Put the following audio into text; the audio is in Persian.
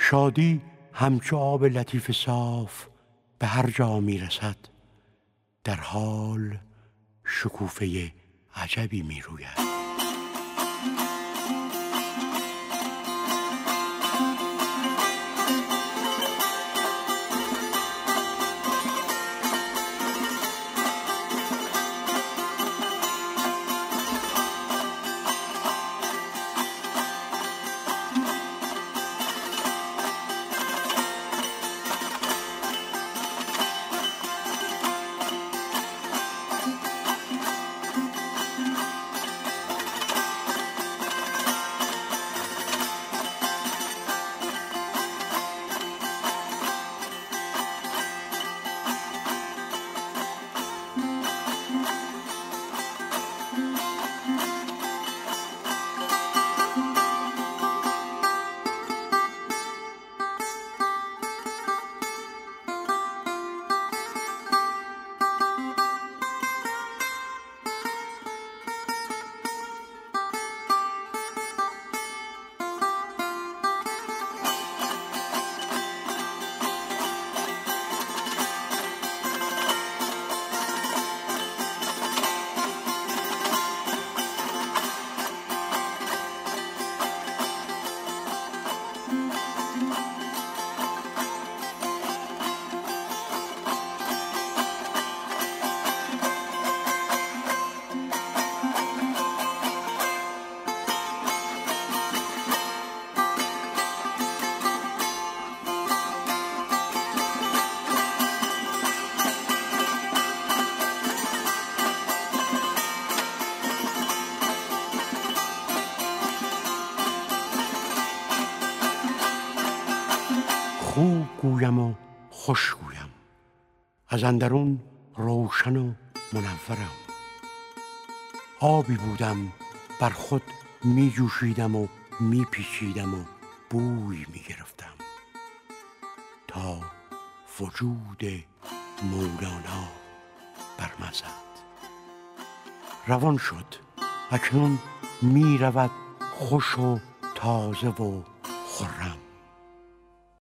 شادی همچو آب لطیف صاف به هر جا می رسد، در حال شکوفه عجبی می روید. خوب گویم و خوش گویم، از اندرون روشن و منورم. آبی بودم بر خود می جوشیدم و می پیچیدم و بوی می گرفتم، تا وجود مولانا بر من زد. روان شد، اکنون می رود خوش و تازه و خرم.